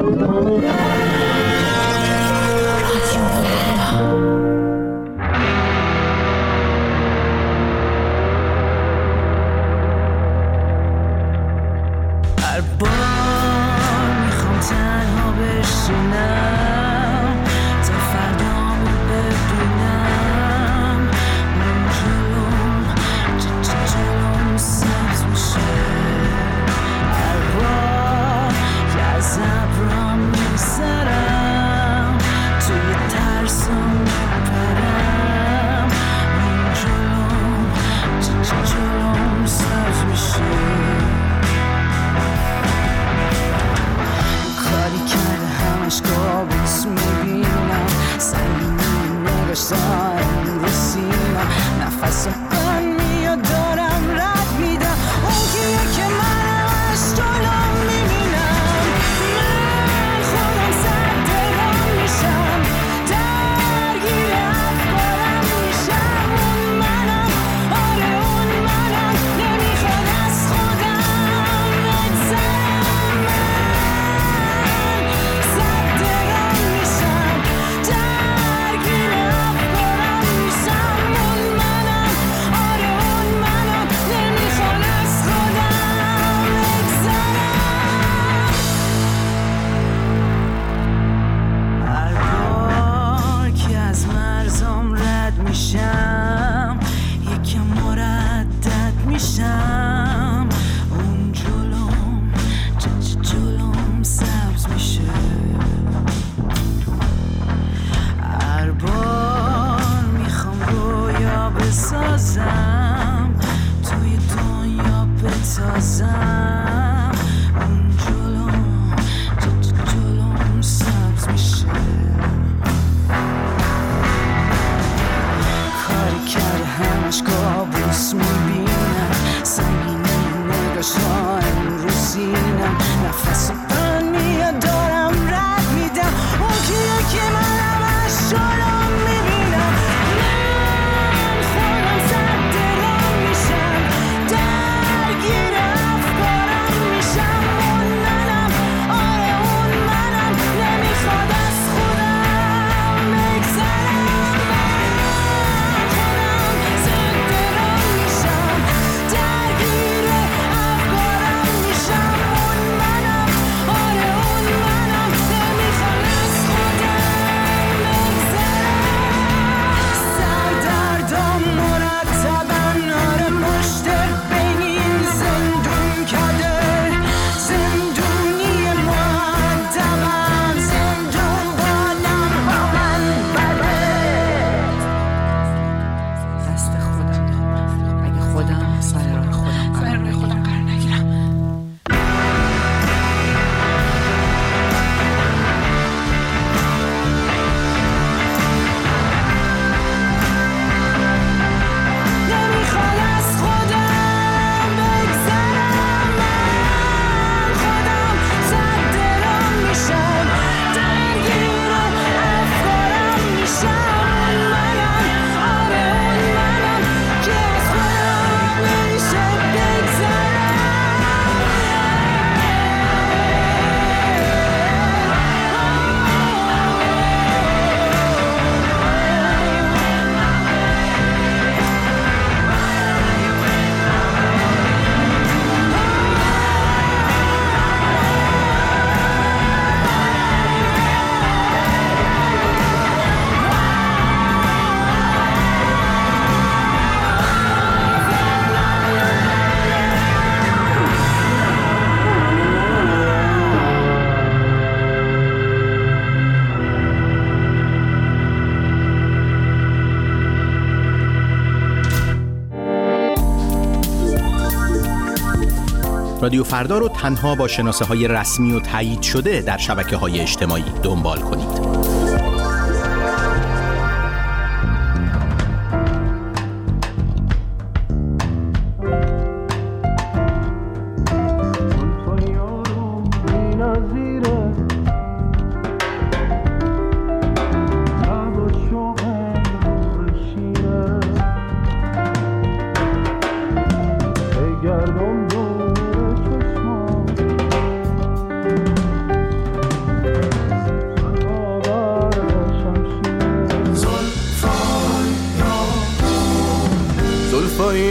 رادیو فردا رو تنها با شناسه‌های رسمی و تایید شده در شبکه‌های اجتماعی دنبال کنید.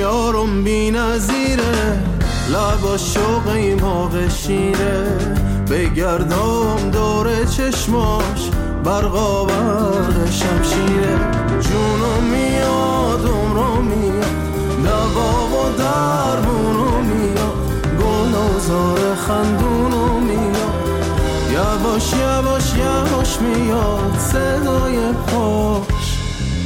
یارم بی نظیره، لبا شوقی موقع شیره، بگردم دور چشماش برقا برق شمشیره. جونم میاد عمرو میاد، دوا و درمونو میاد، گل و زار خندونو میاد، یواش یواش یواش میاد صدای پاش.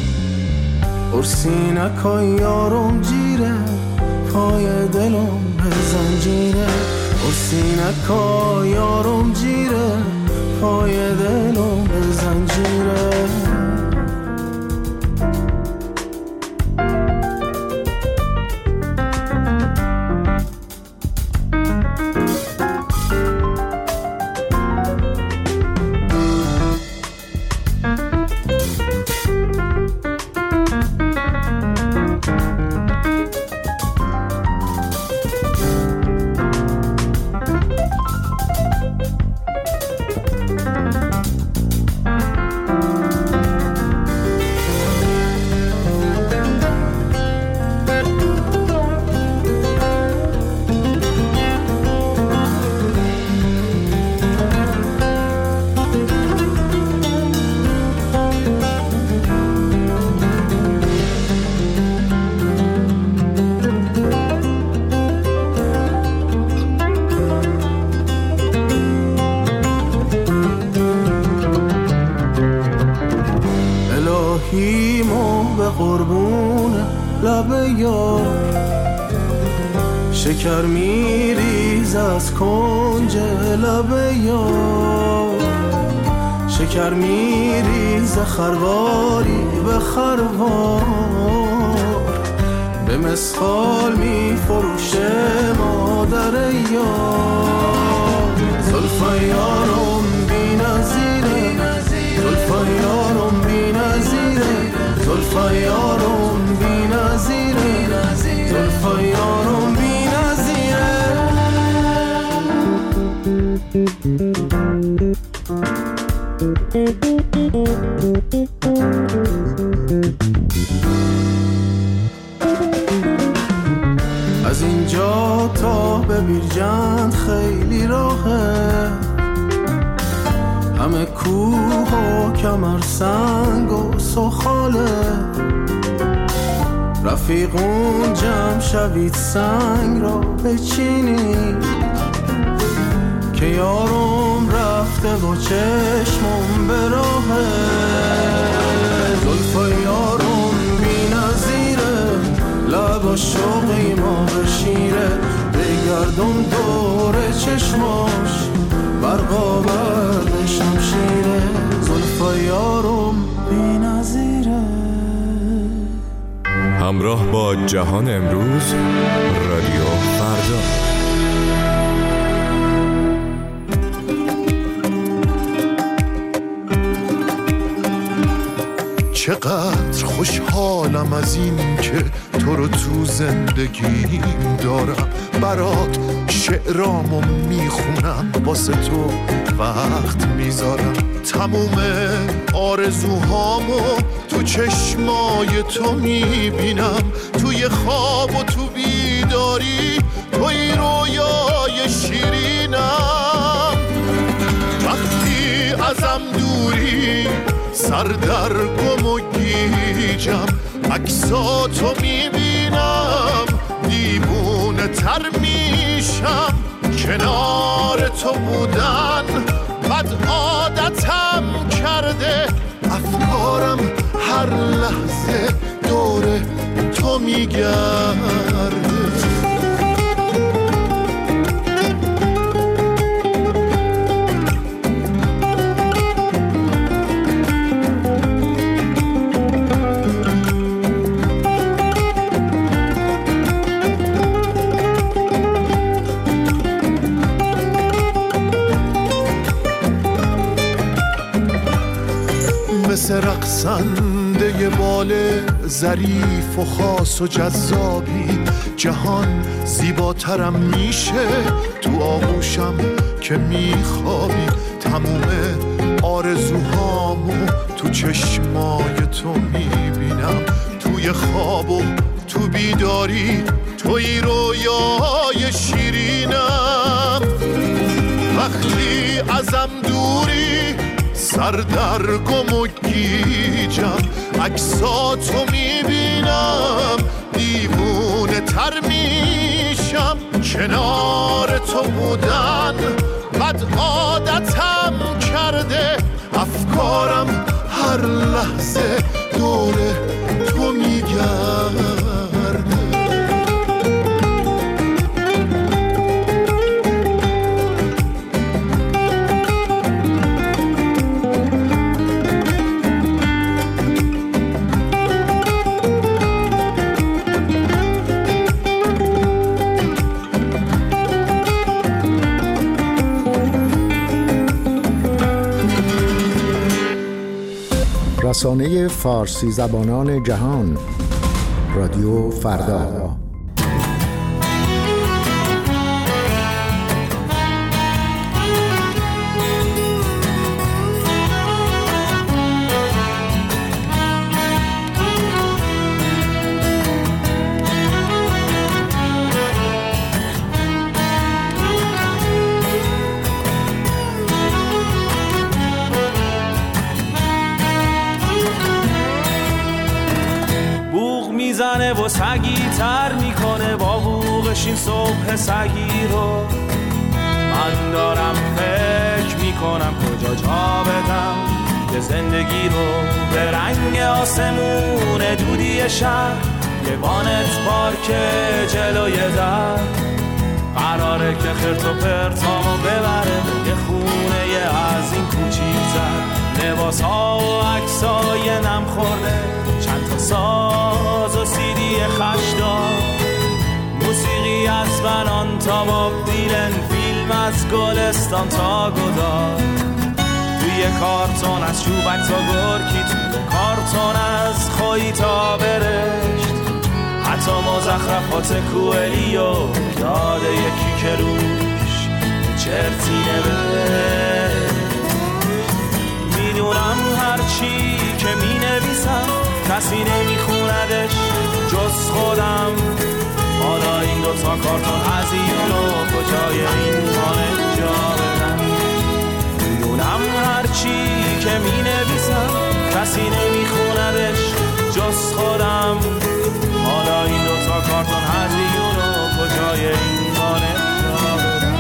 ارسینکای یارم جیره، پای دلم به زنجیره. ارسینکای یارم جیره، پای دلم به زنجیره. الهیمو به قربون لب یار، شکر میریز از کنج لب یار، شکر میریز خرواری به خروار، به مسخال میفروشه مادر یار. زلفای یارم بی نظیره، زلفای یارم بی نظیره، زلفای یارم بی نظیره، زلفای یارم بی نظیره. از اینجا تا به بیرجند خیلی راهه، همه کوه و کمر سنگ و سخاله، رفیقون جمع شوید سنگ را بچینید، که یارم رفته و چشمم به راهه. زلفای یارم بی نظیره، لبا شوقی ما بشیره، بگردم دور چشماش برقا برق شمشیره. زلفای یارم بی نظیره. همراه با جهان امروز، رادیو فردا. چقدر خوشحالم از این که تو رو تو زندگیم دارم، برات شعرامو میخونم، واسه تو وقت میذارم، تموم آرزوهامو تو چشمای تو میبینم، توی خواب و تو بیداری توی رویای شیرینم. وقتی ازم دوری سر در گم و گیجم، عکساتو میبینم دیوونه تر میشم، کنار تو بودن بد عادتم کرده، افکارم هر لحظه دور تو میگرده. مثل رقصنده بال ظریف و خاص و جذابی، جهان زیباترم میشه تو آغوشم که میخوابی، تموم آرزوهامو تو چشمای تو میبینم، توی خواب و تو تو بیداری توی رویای شیرینم. وقتی ازم دوری سر در گم و گیجم، عکساتو میبینم دیوونه تر میشم. کنار تو بودن بد عادتم کرده، افکارم هر لحظه دور تو میگرده. رسانه فارسی زبانان جهان، رادیو فردا. میزنه و سگی تر میکنه با بوغش این صبح سگی رو. من دارم فکر میکنم کجا جا بدم یه زندگی رو به رنگ آسمون دودی شهر، یه وانت پارک جلوی در. قراره که خرت و پرتامو ببره یه خونه یه از این کوچیک‌تر. لباس ها و عکسای نم خورده، چند تا ساز و سیدی خشدار، موسیقی از بنان تا باب دیلن، فیلم از گلستان تا گدار. توی کارتون از چوبک تا گرکی، توی کارتون از خویی تا برشت، حتی مزخرفات کوئلیو یاد یکی که روش چرتی نوشت. میدونم هرچی که می نویسم کسی نمیخوندش جز خودم. حالا این دوتا کارتون هزینو کجای این مانه جا بدم. میدونم هرچی که می نویسم کسی نمیخوندش جز خودم. حالا این دوتا کارتون هزینو کجای این مانه جا بدم.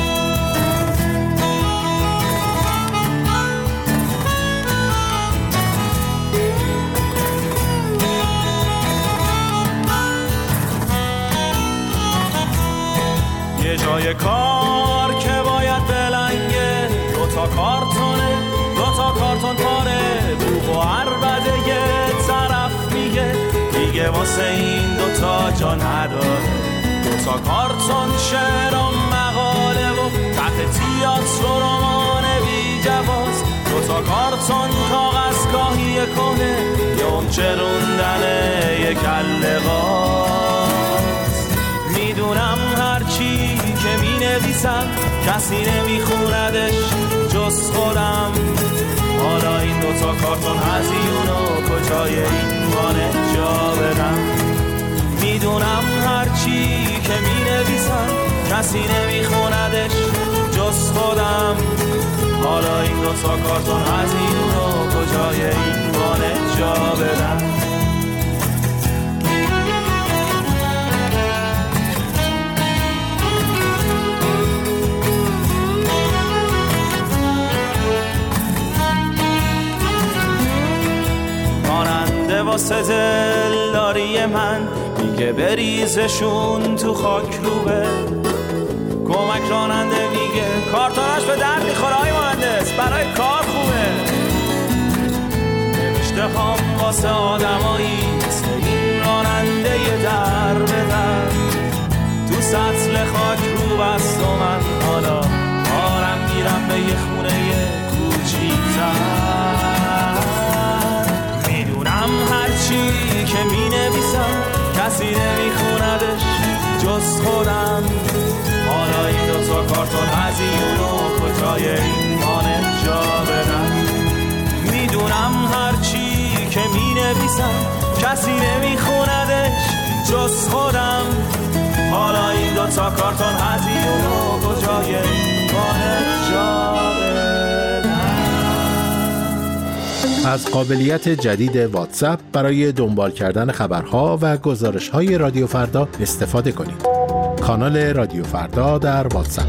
یه جای کار که باید بلنگه، دوتا کارتونه دوتا کارتون پاره، بوق و عربده یه طرف میگه دیگه واسه این دوتا جا نداره. دوتا کارتون شعر و مقاله و تحت تیاتر و رمان بی جواز، دوتا کارتون کاغذ کاهی کنه یوم چروندنه یه کله غاز. میدونم هرچی که می نویسم کسی نمیخوندش جز خودم. حالا این دوتا کارتون هزیونو کجای این وانه جا بدم. میدونم هرچی که می نویسم کسی نمیخوندش جز خودم. حالا این دوتا کارتون هزیونو کجای این وانه جا بدم. واسه دلداری من میگه بریزشون تو خاک روبه. کمک راننده میگه کارتوناش به درد میخوره های مهندس، برای کار خوبه. نوشته هم واسه آدمایی مثل این راننده یه در به در، تو سطل خاک رو بست و من حالا آرم میرم به یه خونه کوچیک‌تر. هرچی که می نویسم کسی نمیخوندش جز خودم. حالا این دوتا کارتون هزیونو کجای این مانه جا بدم. میدونم هرچی که می نویسم کسی نمیخوندش جز خودم. حالا این دوتا کارتون هدیه رو کجای وانت جا بدم. از قابلیت جدید واتساپ برای دنبال کردن خبرها و گزارش‌های رادیو فردا استفاده کنید. کانال رادیو فردا در واتساپ.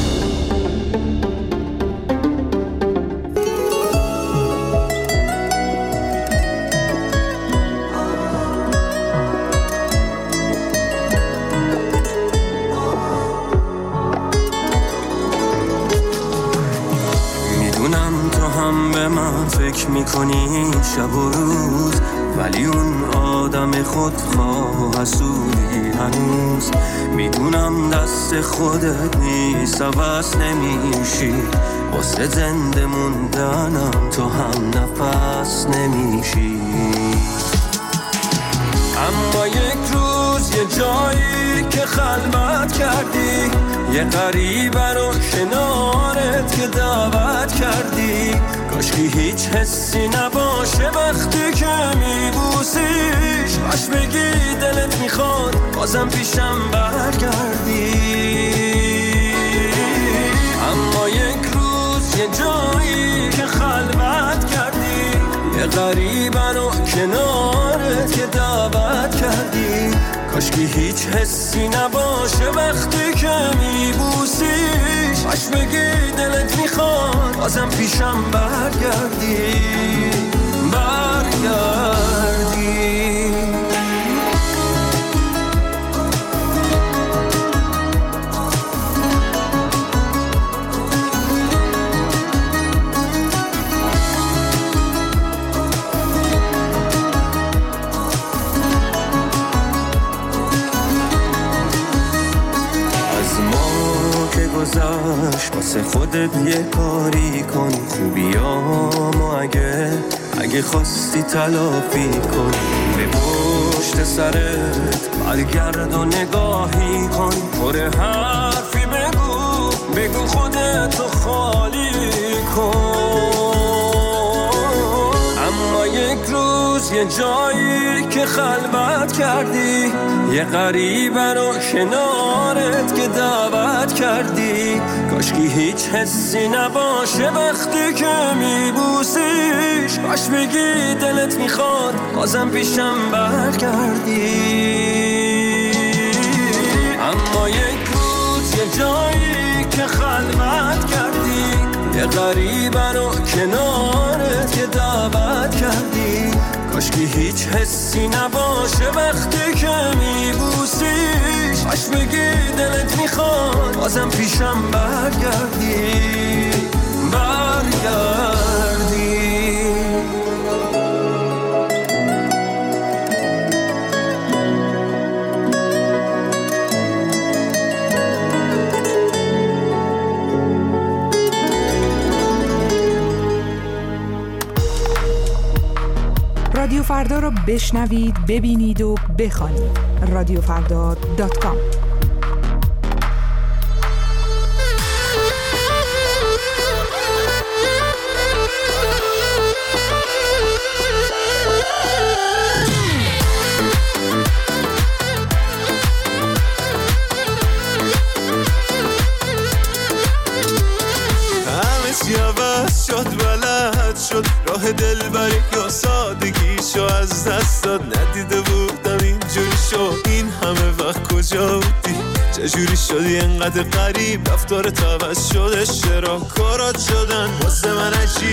فکر میکنی شب و روز، ولی اون آدم خودخواه و حسودی هنوز. میدونم دست خودت نیست، عوض نمیشی. واسه زنده موندنم تو هم نفس نمیشی. اما یک روز یه جایی که خلوت کردی، یه غریبه رو کنارت که دعوت کردی. کاشکی هیچ حسی نباشه وقتی که میبوسیش، باش بگی دلت میخواد بازم پیشم برگردی. اما یک روز یه جایی که خلوت کردی، یه غریبه رو کنارت که دعوت کردی. کاشکی هیچ حسی نباشه وقتی که میبوسیش، باش بگی دلت میخواد بازم پیشم برگردی. واسه خودت یه کاری کن، خوبیامو اگه خواستی تلافی کن. به پشت سرت برگرد و نگاهی کن، پر حرفی بگو خودتو خالی کن. اما یک روز یه جایی که خلوت کردی، یه غریبه رو کنارت که دعوت کردی. کاشکی هیچ حسی نباشه وقتی که میبوسیش، باش بگی دلت میخواد بازم پیشم برگردی. اما یک روز یه جایی که خلوت کردی، یه غریبه رو کنارت که دعوت کردی. کاشکی هیچ حسی نباشه وقتی که میبوسیش، باش بگی دلت میخواد بازم پیشم برگردی. رادیو فردا رو بشنوید، ببینید و بخوانید. رادیوفردا.com. شد بلد شد راه دلبری یا سادگیشو از دست داد. ندیده بودم اینجوری شد، این همه وقت کجا بودی؟ چجوری شدی انقدر غریب؟ رفتارت عوض شده، چرا کارات شدن واسه من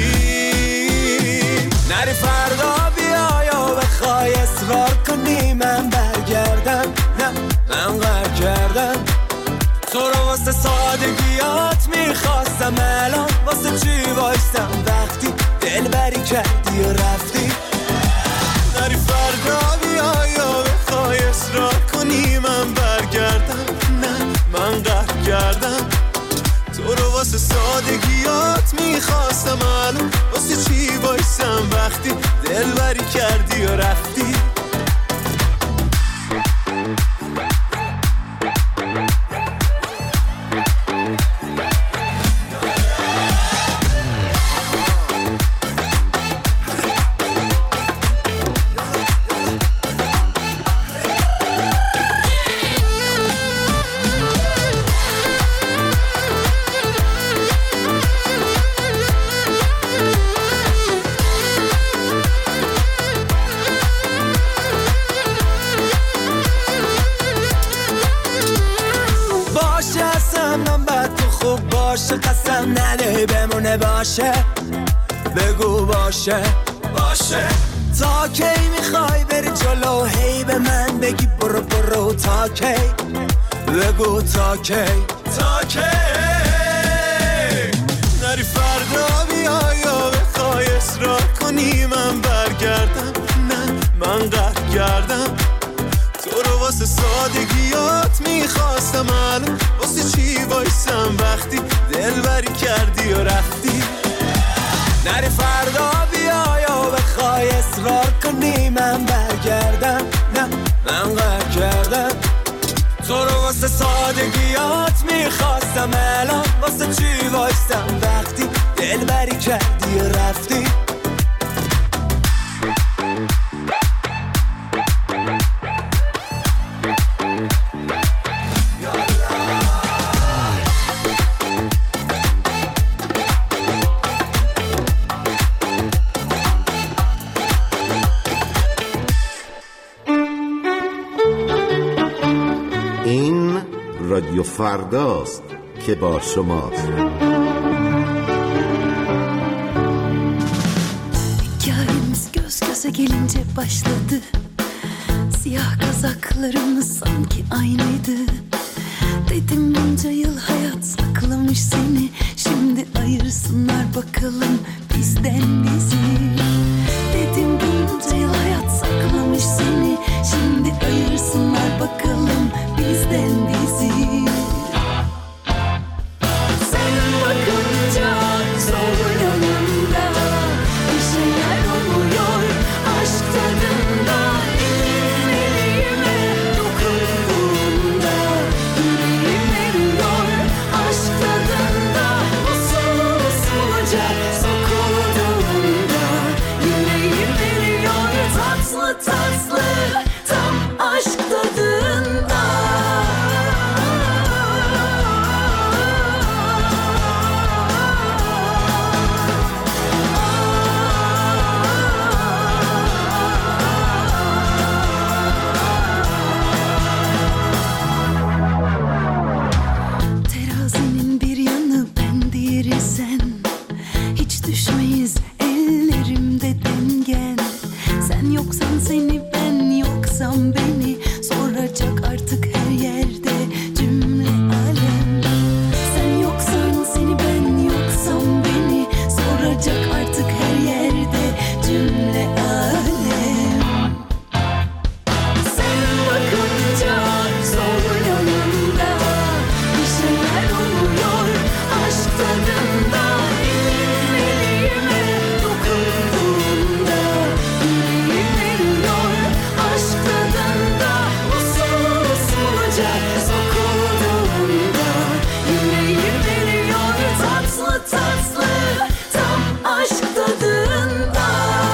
عجیب؟ نری فردا بیا یا بخوای اصرار کنی من برگردم. نه من غر کردم تو رو واسه سادگیات میخواستم، الان واسه چی وایستم وقتی دلبری کردی و رفتی؟ نری فردا بیا یا بخوای اصرار کنی من برگردم. نه من قهر کردم تو رو واسه سادگیات میخواستم، الان واسه چی وایستم وقتی دلبری کردی و رفتی؟ باشه بگو باشه باشه تا کی میخوای بری جلو هی به من بگی برو برو تا کی بگو تا کی تا کی نری فردا بیای یا بخوای اصرار کنی من برگردم نه من قهر کردم تو رو واسه سادگیات میخواستم الان واسه چی وایسم وقتی دلبری کردی و رفتی نری فردا بیای یا بخوای اصرار کنی من برگردم نه من قهر کردم تو رو واسه سادگیات میخواستم الان واسه چی وایسم وقتی دلبری کردی و رفتی این رادیو فرداست که با شماست. Hikayemiz göz göze gelince başladı. Siyah kazaklarımız sanki aynıydı. Dedim bunca yıl hayat saklamış seni. Şimdi ayırsınlar bakalım bizden bizi. Dedim bunca yıl hayat saklamış seni. Şimdi ayırsınlar bakalım bizden bizi. Sen bakınca sol yanımda bir şeyler oluyor aşk tadında. Elin elime dokunduğunda yüreğim eriyor aşk tadında. Usul usulca sokulduğunda yüreğim eriyor tatlı tatlı tam aşk tadında. Terazinin bir yanı ben diğeri sen. Hiç düşmeyiz ellerimde dengen. Sen yoksan seni ben yoksam beni soracak artık her yerde cümle alem. Sen yoksan seni ben yoksam beni soracak artık her yerde cümle alem. Sen bakınca sol yanımda bir şeyler oluyor aşk tadında. Elin elime dokunduğunda yüreğim eriyor aşk tadında. Usul usulca sokulduğunda yüreğim eriyor tatlı tatlı tam aşk tadında.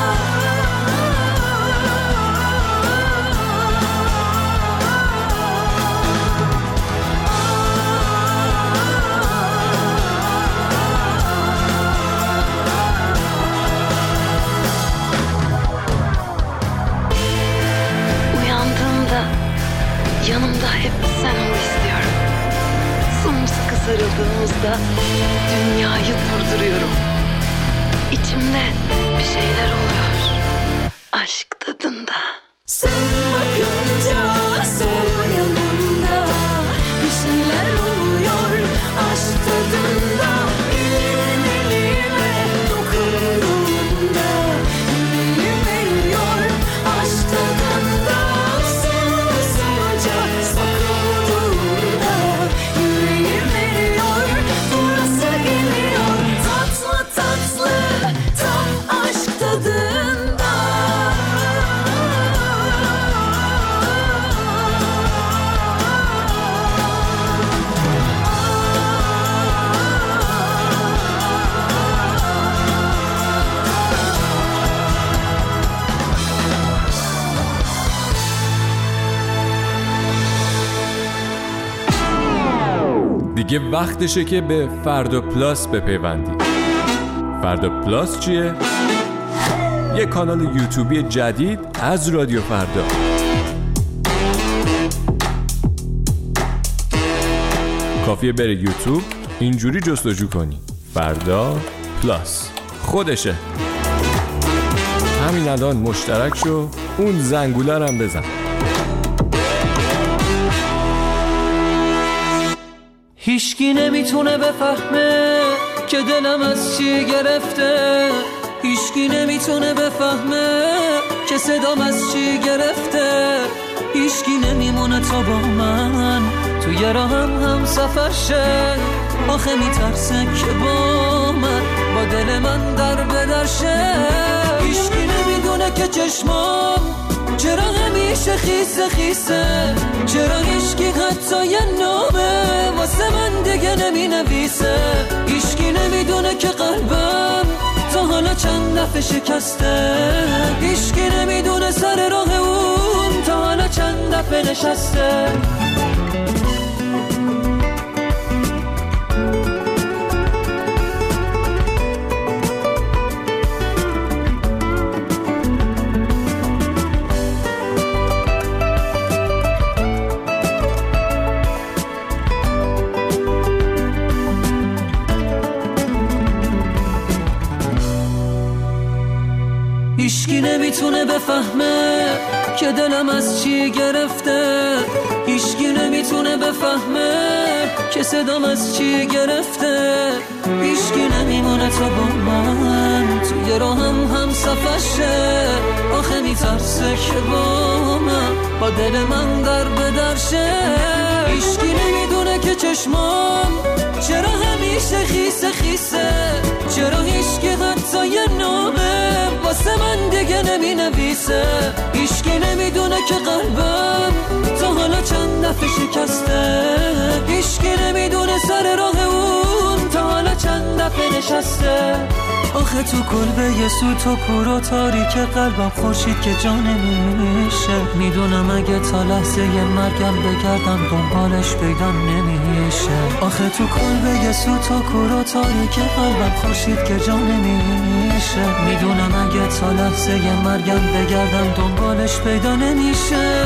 Uyandığımda yanımda hep sen ol istiyorum. Sımsıkı sarıldığımızda dünyayı durduruyorum. İçimde bir şeyler oluyor aşk tadında. Sen bakınca sol yanımda bir şeyler oluyor aşk tadında. Elin elime dokunduğunda yüreğim eriyor aşk tadında. Usul usulca sokulduğunda yüreğim eriyor burası geliyor tatlı tatlı tam aşk tadında. دیگه وقتشه که به فردا پلاس بپیوندید. فردا پلاس چیه؟ یه کانال یوتیوبی جدید از رادیو فردا. کافیه بره یوتیوب اینجوری جستجو کنی فردا پلاس خودشه. همین الان مشترک شو، اون زنگوله رو هم بزن. هیچکی نمیتونه بفهمه که دلم از چی گرفته، هیچکی نمیتونه بفهمه که صدام از چی گرفته، هیچکی نمیمونه تا با من توی راهم سفر شه. آخه میترسه که با من با دل من در بدرشه. هیچکی نمیدونه که چشمام چرا همیشه خیسه خیسه، چرا هیچکی حتی یه نامه واسه من دیگه نمی نویسه. هیچکی نمیدونه که قلبم تا حالا چند دفعه شکسته، هیچکی نمیدونه سر راه اون تا حالا چند دفعه نشسته. هیچکی نمیتونه بفهمه که دلم از چی گرفته، هیچکی نمیتونه بفهمه که صدام از چی گرفته، هیچکی نمیمونه تا با من توی راهم سفر شه. آخه میترسه که با من با دل من در بدرشه. هیچکی نمیدونه که چشمام چرا همیشه خیسه خیسه، چرا هیچکی حتی یه نامه واسه من دیگه نمی نویسه. هیچکی نمیدونه که قلبم تا حالا چند دفعه شکسته، هیچکی نمیدونه سر راه اون تا حالا چند دفعه نشسته. آخه تو کلبه یه سوت و کور و تاریک قلبم خورشید که جا نمیشه. میدونم اگه تا لحظه یه مرگم بگردم دنبالش پیدا نمیشه. آخه تو کلبه یه سوت و کور و تاریک قلبم خورشید که جا نمیشه. میدونم اگه تا لحظه یه مرگم بگردم دنبالش پیدا نمیشه.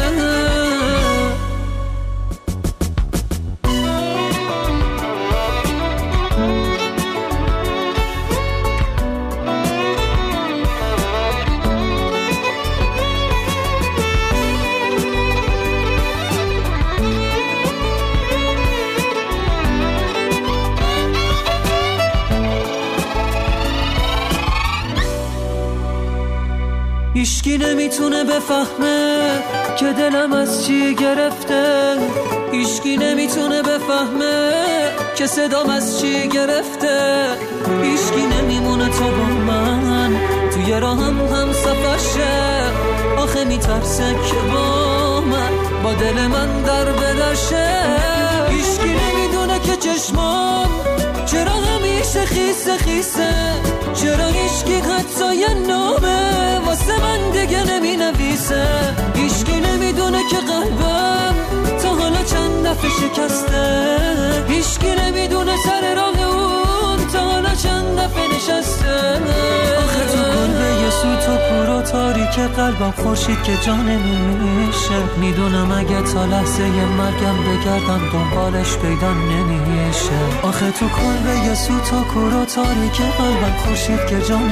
هیچکی نمیتونه بفهمه که دلم از چی گرفته، هیچکی نمیتونه بفهمه که صدام از چی گرفته، هیچکی نمیمونه تا با من توی راهم سفر شه. آخه میترسه که با من با دل من در بدرشه. هیچکی نمیدونه که چشمام چرا همیشه خیسه خیسه، چرا هیچکی حتی یه نامه واسه من دیگه نمی نویسه. هیچکی نمیدونه که قلبم تا حالا چند دفعه شکسته، هیچکی نمیدونه سر راه اون تا حالا چند دفعه نشسته. آخه تو کلبه یه سوت و کور و تاریک قلبم خورشید که جا نمیشه. میدونم اگه تا لحظه یه مرگم بگردم دنبالش پیدا نمیشه. آخه تو کلبه یه سوت و کور و تاریک قلبم خورشید که جا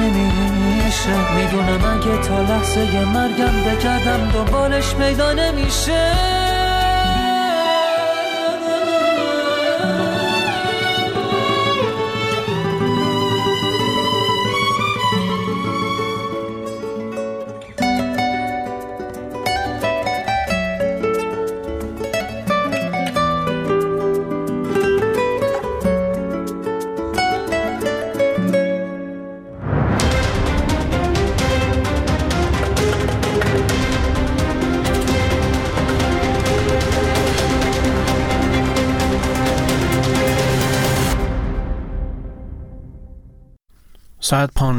نمیشه. میدونم اگه تا لحظه یه مرگم بگردم دنبالش پیدا نمیشه. ساعت